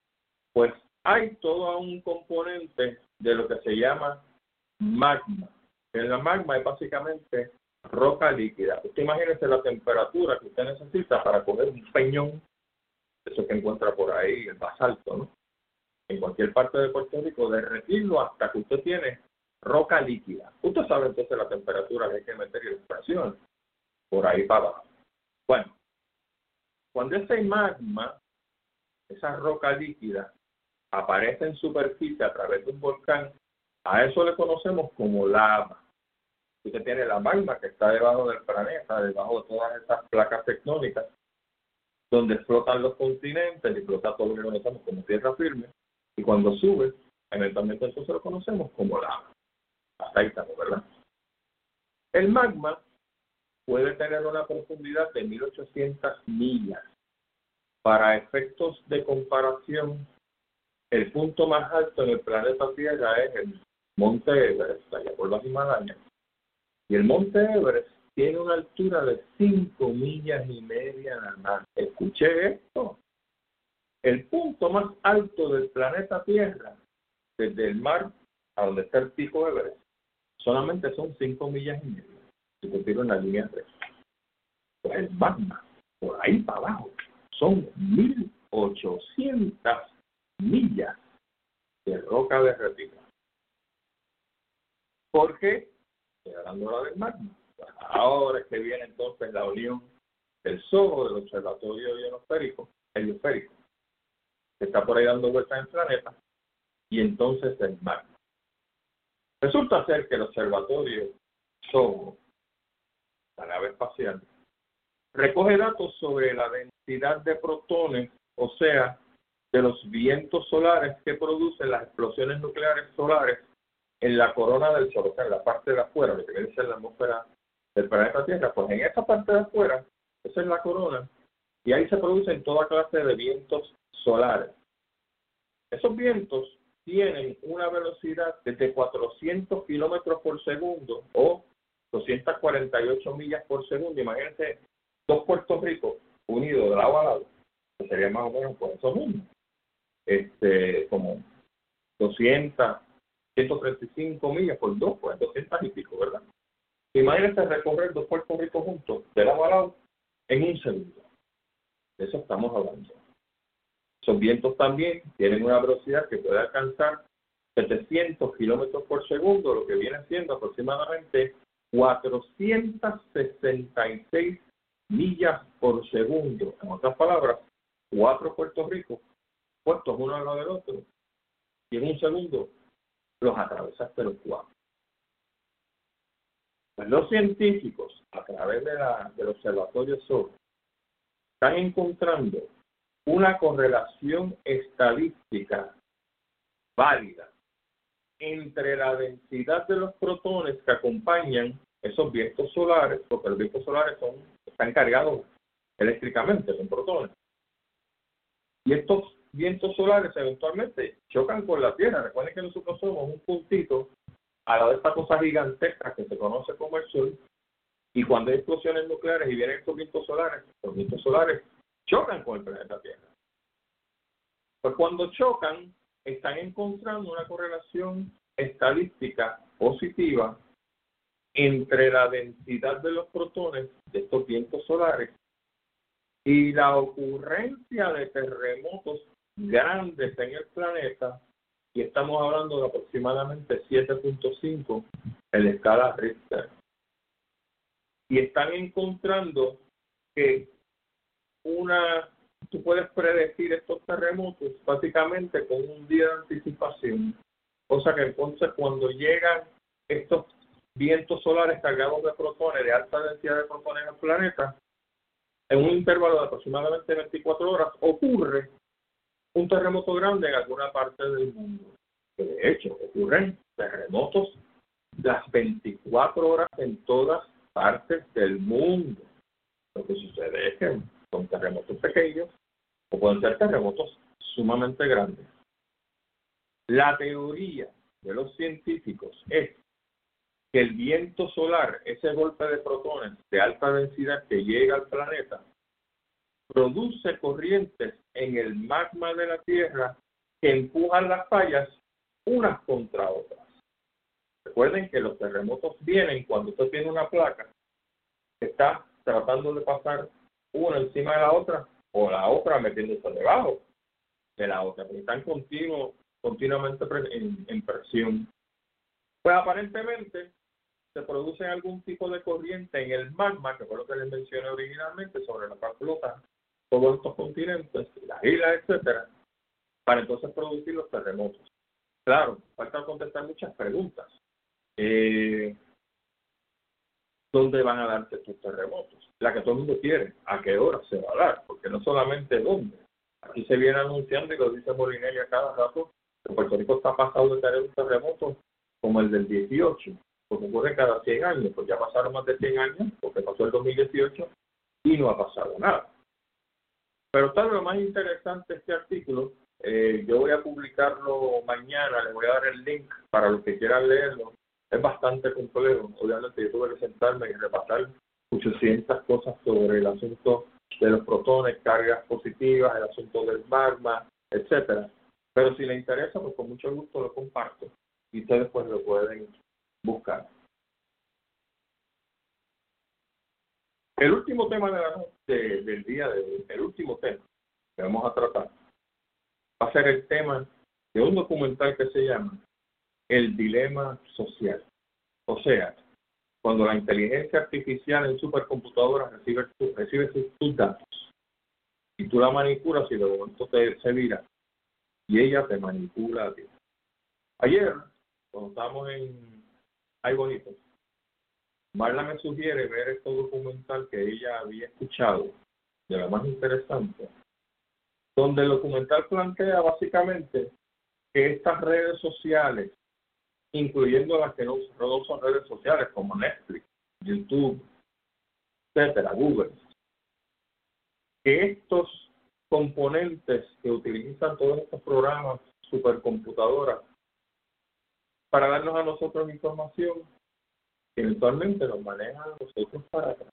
pues hay todo un componente de lo que se llama magma. En la magma es básicamente roca líquida. Usted imagínese la temperatura que usted necesita para coger un peñón, eso que encuentra por ahí, el basalto, ¿no? En cualquier parte de Puerto Rico, derretirlo hasta que usted tiene roca líquida. Usted sabe entonces la temperatura que hay que meter y la presión por ahí para abajo. Bueno, cuando ese magma, esa roca líquida, aparece en superficie a través de un volcán, a eso le conocemos como lava. Usted tiene la magma que está debajo del planeta, debajo de todas estas placas tectónicas, donde flotan los continentes y flota todo lo que conocemos como tierra firme, y cuando sube, eventualmente entonces lo conocemos como lava. Hasta ahí estamos, ¿verdad? El magma puede tener una profundidad de 1800 millas. Para efectos de comparación, el punto más alto en el planeta Tierra es el Monte Everest, allá por los Himalayas. Y el Monte Everest tiene una altura de 5 millas y media nada más. Escuché esto. El punto más alto del planeta Tierra, desde el mar a donde está el pico Everest, solamente son 5 millas y media. Si te tiro en la línea recta. Pues el magma, por ahí para abajo, son 1800 millas de roca derretida. ¿Por qué? Estoy hablando ahora del magma. Pues ahora es que viene entonces la unión del SOHO, del Observatorio Ionosférico, heliosférico, que está por ahí dando vueltas en el planeta, y entonces el magma. Resulta ser que el Observatorio SOHO, la nave espacial, recoge datos sobre la densidad de protones, o sea, de los vientos solares que producen las explosiones nucleares solares en la corona del Sol, o sea, en la parte de afuera, lo que viene a ser la atmósfera del planeta Tierra. Pues en esa parte de afuera, esa es la corona, y ahí se producen toda clase de vientos solares. Esos vientos tienen una velocidad de 400 kilómetros por segundo o 248 millas por segundo. Imagínense 2 Puerto Rico unidos de lado a lado, que sería más o menos por eso mismo. Como 200, 135 millas por 2, pues 200 y pico, ¿verdad? Imagínense recorrer 2 Puerto Rico juntos, de lado a lado, en un segundo. De eso estamos hablando. Esos vientos también tienen una velocidad que puede alcanzar 700 kilómetros por segundo, lo que viene siendo aproximadamente 466 millas por segundo. En otras palabras, 4 Puerto Rico puestos uno al lado del otro, y en un segundo los atravesaste los 4. Pues los científicos, a través del Observatorio SOHO, están encontrando una correlación estadística válida entre la densidad de los protones que acompañan esos vientos solares, porque los vientos solares están cargados eléctricamente, son protones. Y estos vientos solares eventualmente chocan con la Tierra. Recuerden que nosotros somos un puntito al lado de esta cosa gigantesca que se conoce como el Sol, y cuando hay explosiones nucleares y vienen estos vientos solares, los vientos solares chocan con el planeta Tierra. Pues cuando chocan, están encontrando una correlación estadística positiva entre la densidad de los protones de estos vientos solares y la ocurrencia de terremotos grandes en el planeta, y estamos hablando de aproximadamente 7.5 en la escala Richter. Y están encontrando que tú puedes predecir estos terremotos básicamente con un día de anticipación. O sea que entonces cuando llegan estos vientos solares cargados de protones, de alta densidad de protones al planeta, en un intervalo de aproximadamente 24 horas ocurre un terremoto grande en alguna parte del mundo. De hecho, ocurren terremotos las 24 horas en todas partes del mundo. Lo que sucede es que son terremotos pequeños o pueden ser terremotos sumamente grandes. La teoría de los científicos es que el viento solar, ese golpe de protones de alta densidad que llega al planeta, produce corrientes en el magma de la Tierra que empujan las fallas unas contra otras. Recuerden que los terremotos vienen cuando usted tiene una placa que está tratando de pasar una encima de la otra o la otra metiéndose debajo de la otra, porque están continuamente en presión. Pues aparentemente se produce algún tipo de corriente en el magma, que fue lo que les mencioné originalmente, sobre la cual flotan todos estos continentes, las islas, etcétera, para entonces producir los terremotos. Claro, falta contestar muchas preguntas. ¿Dónde van a darse estos terremotos? La que todo el mundo quiere, ¿a qué hora se va a dar? Porque no solamente dónde. Aquí se viene anunciando, y lo dice Molinelli a cada rato, que Puerto Rico está pasado de tener un terremoto como el del 18, porque ocurre cada 100 años, pues ya pasaron más de 100 años, porque pasó el 2018 y no ha pasado nada. Pero tal vez lo más interesante este artículo, yo voy a publicarlo mañana, les voy a dar el link para los que quieran leerlo. Es bastante complejo, obviamente yo tuve que sentarme y repasar 800 cosas sobre el asunto de los protones, cargas positivas, el asunto del magma, etcétera. Pero si les interesa, pues con mucho gusto lo comparto y ustedes pues lo pueden buscar. El último tema del día de hoy, el último tema que vamos a tratar, va a ser el tema de un documental que se llama El Dilema Social. O sea, cuando la inteligencia artificial en supercomputadoras recibe tus datos y tú la manipulas y de momento se vira y ella te manipula a ti. Ayer, cuando estábamos en Ay Bonito, Marla me sugiere ver este documental que ella había escuchado, de lo más interesante, donde el documental plantea básicamente que estas redes sociales, incluyendo las que no son redes sociales como Netflix, YouTube, etcétera, Google, que estos componentes que utilizan todos estos programas, supercomputadoras, para darnos a nosotros información, que eventualmente nos manejan a nosotros para atrás.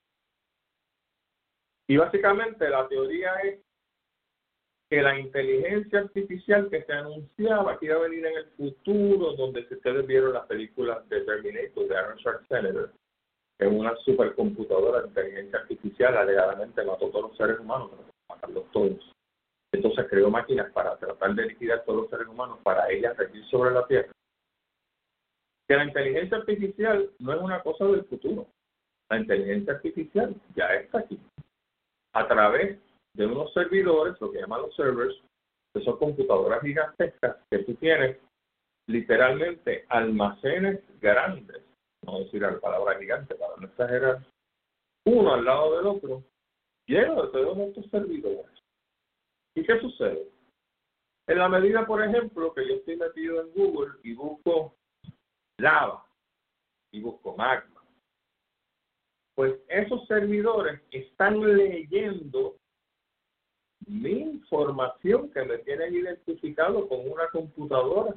Y básicamente la teoría es que la inteligencia artificial que se anunciaba que iba a venir en el futuro, donde si ustedes vieron las películas de Terminator de Arnold Schwarzenegger, que es una supercomputadora de inteligencia artificial, alegadamente mató a todos los seres humanos, pero matarlos todos. Entonces creó máquinas para tratar de liquidar a todos los seres humanos, para ellas regir sobre la Tierra. Que la inteligencia artificial no es una cosa del futuro. La inteligencia artificial ya está aquí. A través de unos servidores, lo que llaman los servers, que son computadoras gigantescas que tú tienes, literalmente almacenes grandes, no decir la palabra gigante para no exagerar, uno al lado del otro, lleno de todos estos servidores. ¿Y qué sucede? En la medida, por ejemplo, que yo estoy metido en Google y busco lava y busco magma, pues esos servidores están leyendo mi información que me tienen identificado con una computadora.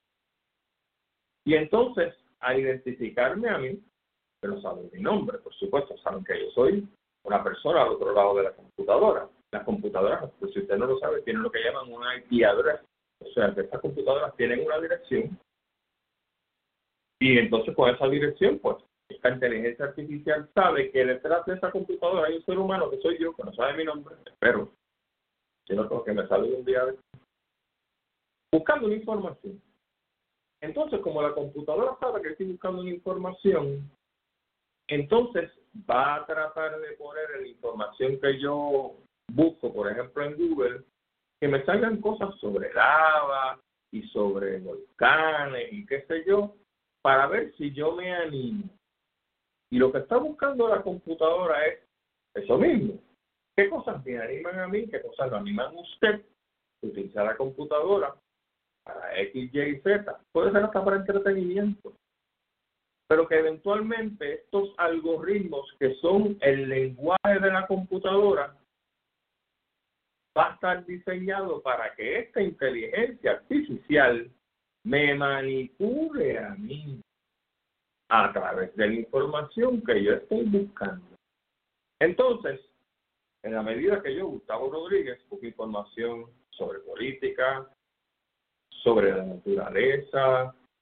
Y entonces, al identificarme a mí, pero saben mi nombre, por supuesto, saben que yo soy una persona al otro lado de la computadora. Las computadoras, pues si usted no lo sabe, tienen lo que llaman una IP address. O sea, que estas computadoras tienen una dirección. Y entonces con esa dirección, pues, esta inteligencia artificial sabe que detrás de esa computadora hay un ser humano que soy yo, que no sabe mi nombre, espero, sino porque me sale un día buscando una información. Entonces, como la computadora sabe que estoy buscando una información, entonces va a tratar de poner en la información que yo busco, por ejemplo en Google, que me salgan cosas sobre lava y sobre volcanes y qué sé yo, para ver si yo me animo. Y lo que está buscando la computadora es eso mismo. ¿Qué cosas me animan a mí? ¿Qué cosas lo animan a usted? Utilizar la computadora para X, Y, Z. Puede ser hasta para entretenimiento. Pero que eventualmente estos algoritmos que son el lenguaje de la computadora va a estar diseñado para que esta inteligencia artificial me manipule a mí a través de la información que yo estoy buscando. Entonces, en la medida que yo, Gustavo Rodríguez, busco información sobre política, sobre la naturaleza,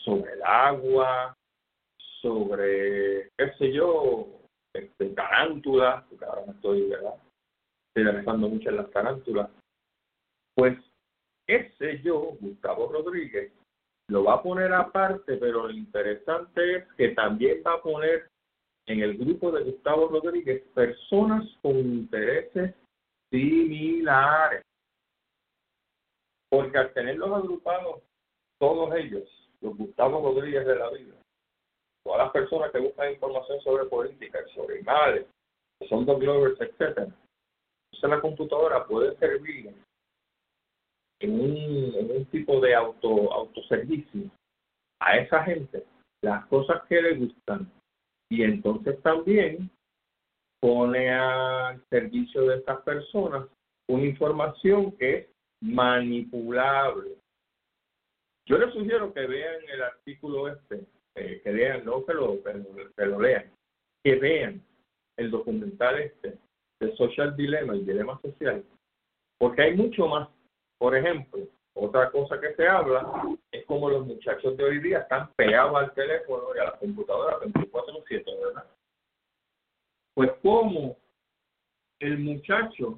sobre el agua, sobre, qué sé yo, tarántulas, porque ahora me estoy interesando mucho en las tarántulas. Pues ese yo, Gustavo Rodríguez, lo va a poner aparte, pero lo interesante es que también va a poner en el grupo de Gustavo Rodríguez personas con intereses similares. Porque al tenerlos agrupados, todos ellos, los Gustavo Rodríguez de la vida, todas las personas que buscan información sobre política, sobre animales, que son dog lovers, etc. Entonces la computadora puede servir en un tipo de autoservicio a esa gente las cosas que le gustan y entonces también pone al servicio de estas personas una información que es manipulable. Yo les sugiero que vean el artículo que lean, no que lo lean, que vean el documental de Social Dilemma, el dilema social, porque hay mucho más. Por ejemplo, otra cosa que se habla es como los muchachos de hoy día están pegados al teléfono y a la computadora 24/7, ¿verdad? Pues como el muchacho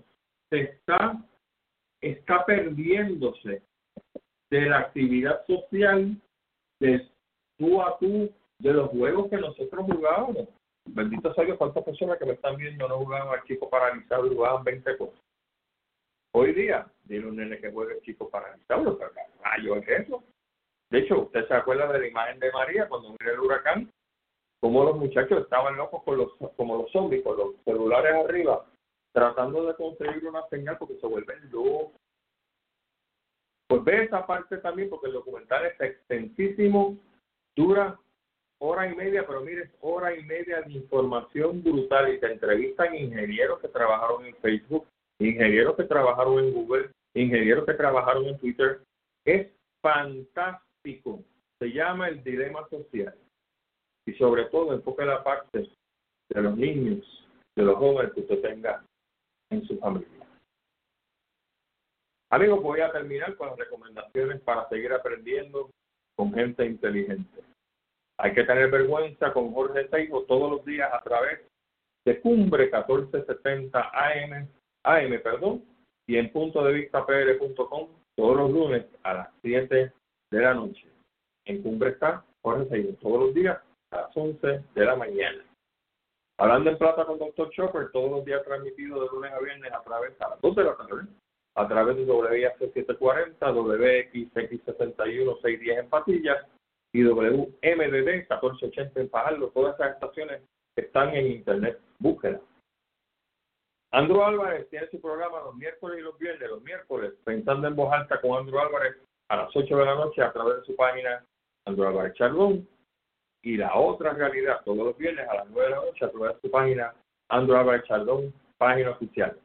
está perdiéndose de la actividad social de tú a tú, de los juegos que nosotros jugábamos. Bendito sea Dios, cuántas personas que me están viendo no jugaban al chico paralizado y jugaban 20 cosas. Hoy día, dile un nene que juegue el chico paralizado, ¿qué rayo es eso? De hecho, ¿usted se acuerda de la imagen de María cuando vino el huracán? Cómo los muchachos estaban locos como los zombies, con los celulares arriba, tratando de conseguir una señal porque se vuelven locos. Pues ve esa parte también porque el documental es extensísimo, dura hora y media, pero mire, hora y media de información brutal y te entrevistan ingenieros que trabajaron en Facebook, ingenieros que trabajaron en Google, ingenieros que trabajaron en Twitter. Es fantástico. Se llama El Dilema Social. Y sobre todo enfoca la parte de los niños, de los jóvenes que usted tenga en su familia. Amigos, voy a terminar con las recomendaciones para seguir aprendiendo con gente inteligente. Hay que tener vergüenza con Jorge Teijo todos los días a través de Cumbre 1470 AM, y en puntodevistapr.com todos los lunes a las 7 de la noche. En Cumbre está Jorge Teijo todos los días a las 11 de la mañana. Hablando en Plata con Dr. Chopper, todos los días transmitido de lunes a viernes a las 2 de la tarde, a través de WIAC 740, WXX61 610 en Patillas y WMDD 1480 en Fajardo. Todas esas estaciones están en internet. Búsquelas. Andrew Álvarez tiene su programa los miércoles y los viernes. Los miércoles, Pensando en Voz Alta con Andrew Álvarez a las 8 de la noche a través de su página Andrew Álvarez Chardón. Y La Otra Realidad, todos los viernes a las 9 de la noche a través de su página Andrew Álvarez Chardón, página oficial.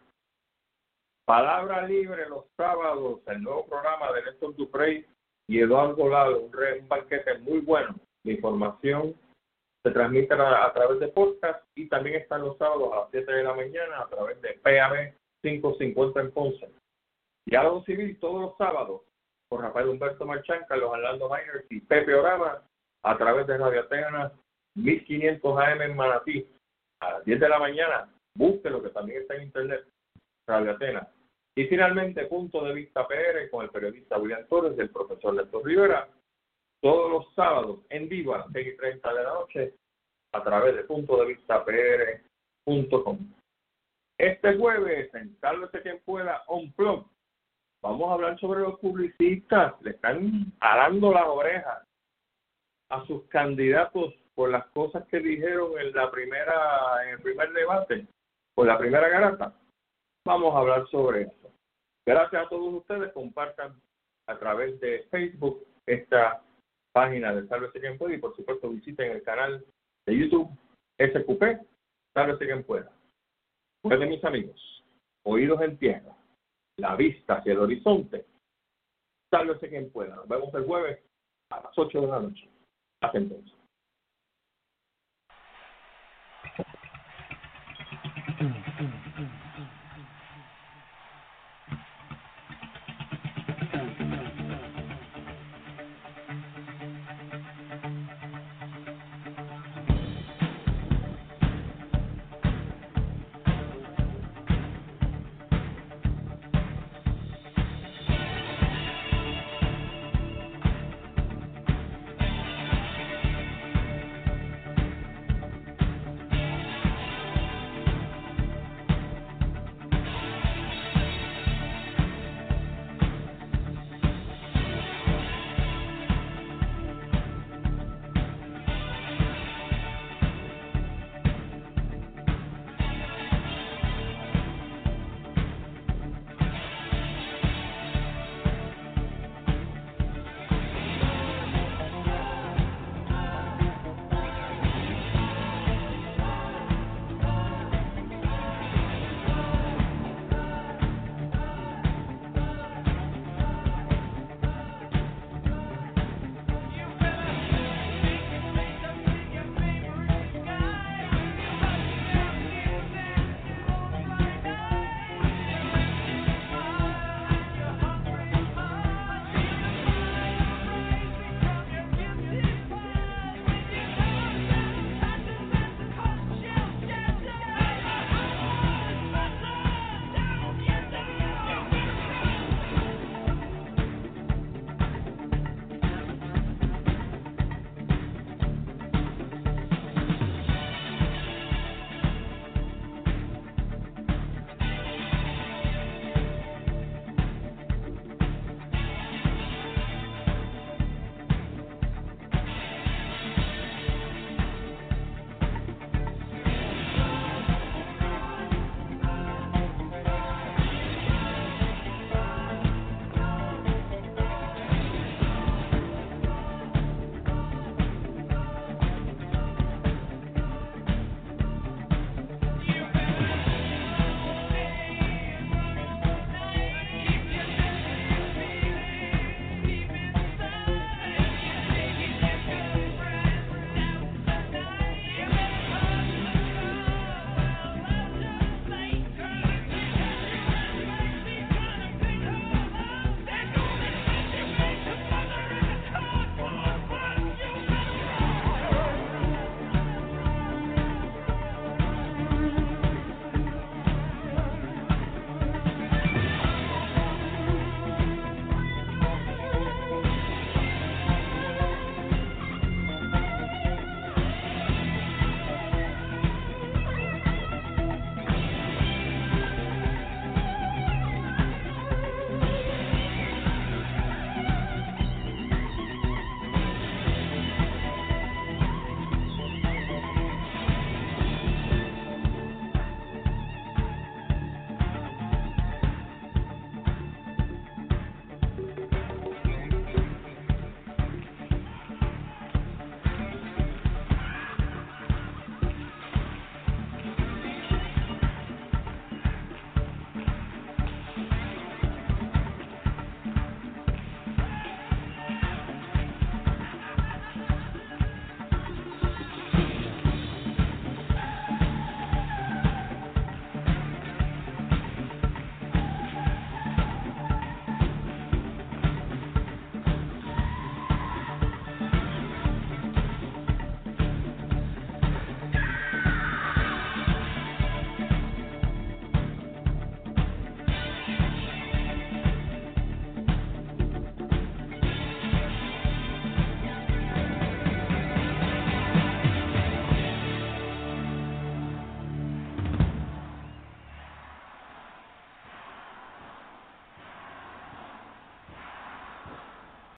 Palabra Libre los sábados, el nuevo programa de Néstor Duprey y Eduardo Lalo, un banquete muy bueno de información. Se transmite a través de podcast y también están los sábados a las 7 de la mañana a través de PAB 550 en Ponce. Diálogo Civil todos los sábados por Rafael Humberto Marchán, Carlos Orlando Miners y Pepe Orama a través de Radio Atenas 1500 AM en Manatí a las 10 de la mañana. Búsquelo que también está en internet, Radio Atenas. Y finalmente, Punto de Vista PR con el periodista William Torres y el profesor Néstor Rivera, todos los sábados en vivo a las 6:30 de la noche a través de puntodevistapr.com. Este jueves, en Sálvese Quien Pueda, Unplug, vamos a hablar sobre los publicistas. Le están alando las orejas a sus candidatos por las cosas que dijeron en el primer debate, por la primera garata. Vamos a hablar sobre eso. Gracias a todos ustedes. Compartan a través de Facebook esta página de Sálvese Quien Pueda y por supuesto visiten el canal de YouTube SQP, Sálvese Quien Pueda. Pues de mis amigos, oídos en tierra, la vista hacia el horizonte, Sálvese Quien Pueda. Nos vemos el jueves a las 8 de la noche. Hasta entonces.